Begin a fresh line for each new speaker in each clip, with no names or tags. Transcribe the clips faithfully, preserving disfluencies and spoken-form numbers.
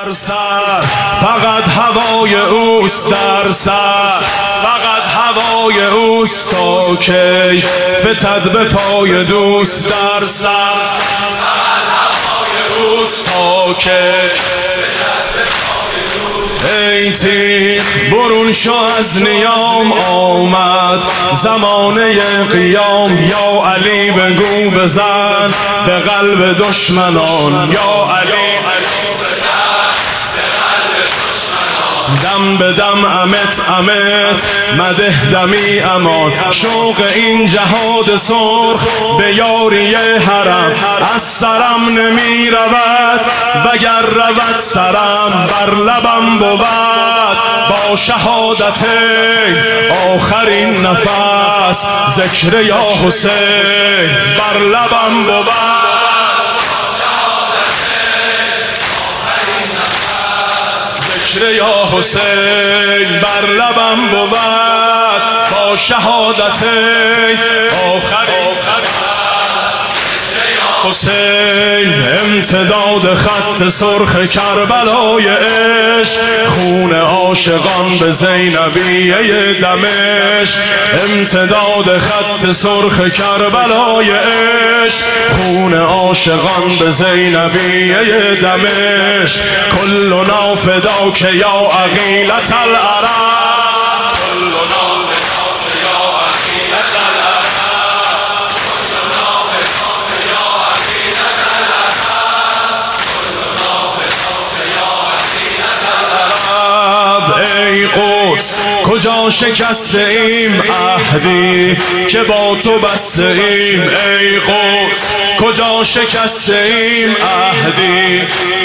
در سر، فقط هوای اوست در سر، فقط هوای اوست تا کی فتد به پای دوست در سر، فقط هوای اوست تا کی. ای تیر برون شو از نیام، آمد زمانه قیام. یا علی بگو بزن به قلب دشمنان، یا علی دم به دم امت امت مده دمی امان. شوق این جهاد سرخ به یاری حرم از سرم نمی رود، وگر رود سرم بر لبم بود. با شهادت آخرین نفس ذکر یا حسین بر لبم بود. یا حسین بر لبم بود. با شهادت آخر حسین امتداد خط سرخ کربلای عشق، خون عاشقان به زینبیه دمشق. امتداد خط سرخ کربلای عشق، خون عاشقان به زینبیه دمشق. کلنا فداک یا عقیلة العرب، کجا شکسته ایم عهدی که با تو بسته ایم. ای قدس کجا شکسته ایم عهدی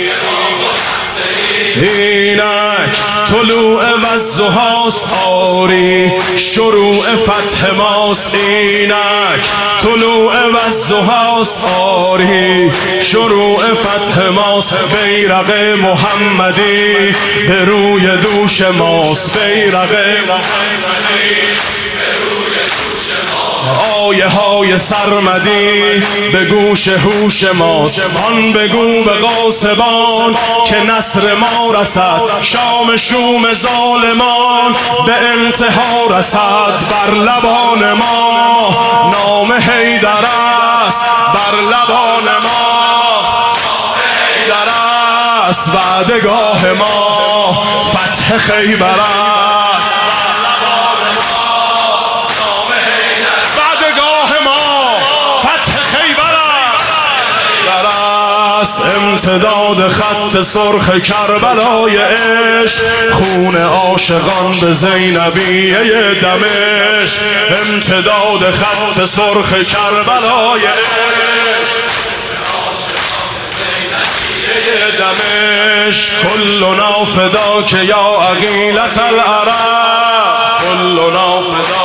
اینک طلوع والضحاست آری شروع فتح ماست. اینک طلوع والضحاست آری شروع فتح ماست. بیرق محمدی به روی دوش ماست، بیرق محمدی آیه های سرمدی به گوش هوش ماست. آن بگو به غاصبان که نصر ما رسد، شام شوم ظالمان به انتها رسد. بر لبان ما نام حیدر است، بر لبان ما حیدر است. وعدگاه ما فتح خیبر است، امتداد خط سرخ کربلای عشق، خون عاشقان به زینبیه دمشق. امتداد خط سرخ کربلای عشق، دمشق. کلنا فداک یا عقیلة العرب، کلنا فداک